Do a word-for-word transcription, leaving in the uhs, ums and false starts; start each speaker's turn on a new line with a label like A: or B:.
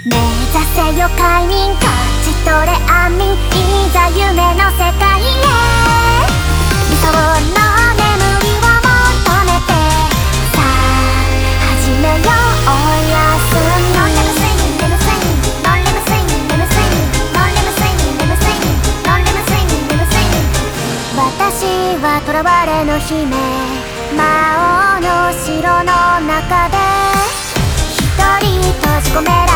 A: 目指せよ快眠、勝ち取れ安眠、いざ夢の世界へ。理想の眠りを求めて、さあ始めよう。おやすみ。ノンレム睡眠、レム睡眠、ノンレム睡眠、レム睡眠、ノンレム睡眠、レム睡眠、ノンレム睡眠、レム睡眠。私は囚われの姫、魔王の城の中で一人閉じ込められ